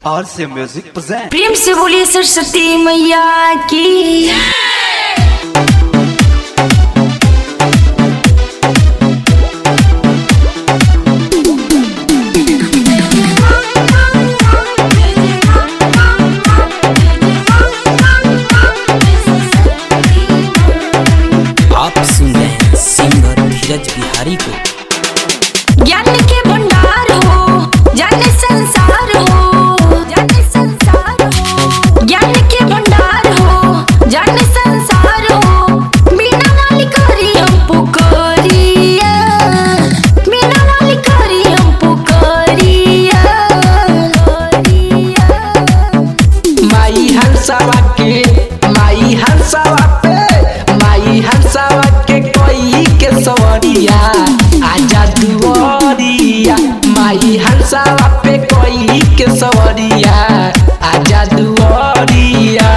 और से music present. प्रेम से बोलिए सरस्वती मैया की। आप सुन रहे हैं सिंगर धीरज बिहारी को। ज्ञान के भंडार हो, जाने संसार हो, जाने संसार हो। ज्ञान के भंडार हो, जाने संसार हो। मीना वाली करी हम पुकारिया, मीना वाली करी हम पुकारिया। माई हंसावा के, माई हंसावा पे, माई हंसावा के कोई के सवरिया आजा दुआरिया। माई हंसावा पे कोई के सवरिया आजा दुआरिया।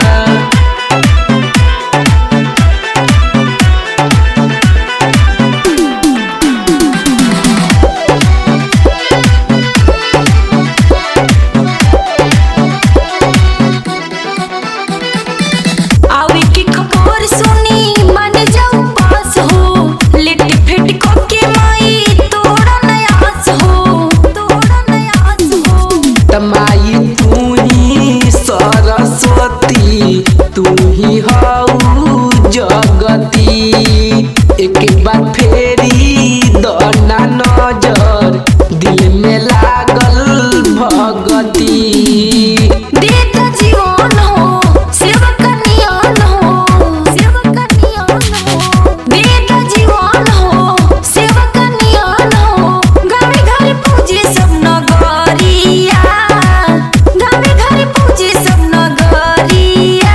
आवे की खबर सुनी मन जाऊ पास हो। लिट फिट को के माई तोड़ा नयास हो, तोड़ा नयास हो। तमाई तू ही सरस्वती, तू ही हऊ जगती। एक बार फेरी दना नजर, दिल में लागल भगती। देता जीवन हो, सेवा कन्यान हो, सेवा कन्यान हो। देता जीवन हो, सेवा कन्यान हो। गावे घर पूजे सब नगरिया, गावे घर पूजे सब नगरिया।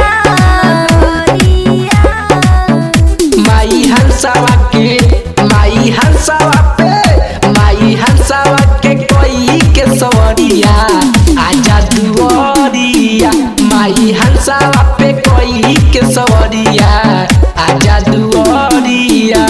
माई हंसावा के, माई हंसावा पे, माई हंसावा के कोई के सवरिया आजा दुआरिया। माई हंसावा पे कोई के सवरिया आजा दुआरिया।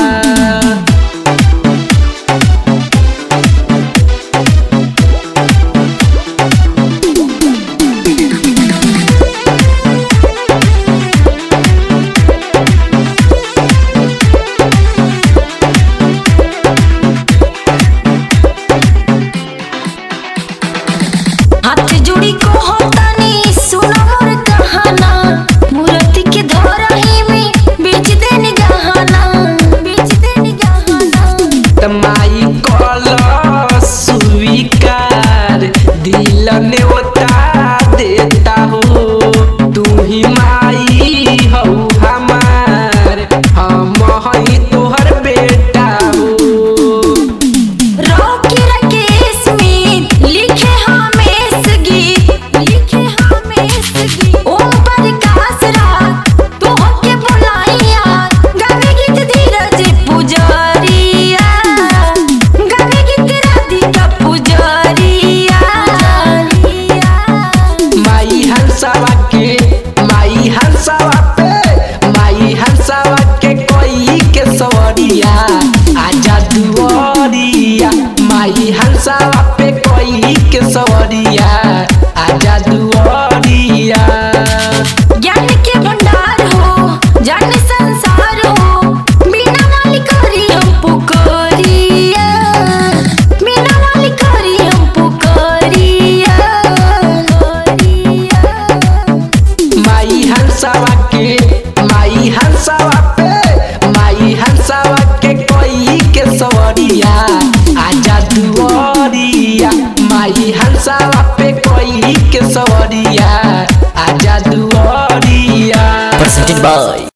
हाथ जोड़ी को होतानी सुना मोर कहाना। मूर्ति के धरही में बेच देनी गहना, बेच देनी गहना। तमाई कल स्वीकार, दिल नेवता देता हो। तू ही माई हो हमार, हम हई तोहर बेटा हो। रॉकी राकेश स्मिथ लिखे हमेश गीत, लिखे हमेश गीत। ओम प्रकाश राग तोहके बुलाइया। गावे गीत धीरज पुजारिया, गावे गीत राधिका पुजारिया। माई हंसावा के, माई हंसावा पे, माई हंसावा के कोई के सवरिया आजा दुआरिया। माई हंसावा पे कोई के सवरिया आजा दुआरिया। ज्ञान के भंडार हो, जाने संसार हो। मीना वाली करी हम पुकारिया, मीना वाली करी हम पुकारिया। माई हंसावा के, माई हंसावा पे, माई हंसावा के कोई के सवरिया आजा दुआरिया। माई हंसावा पे कोई के सवरिया आजा दुआरिया। presented by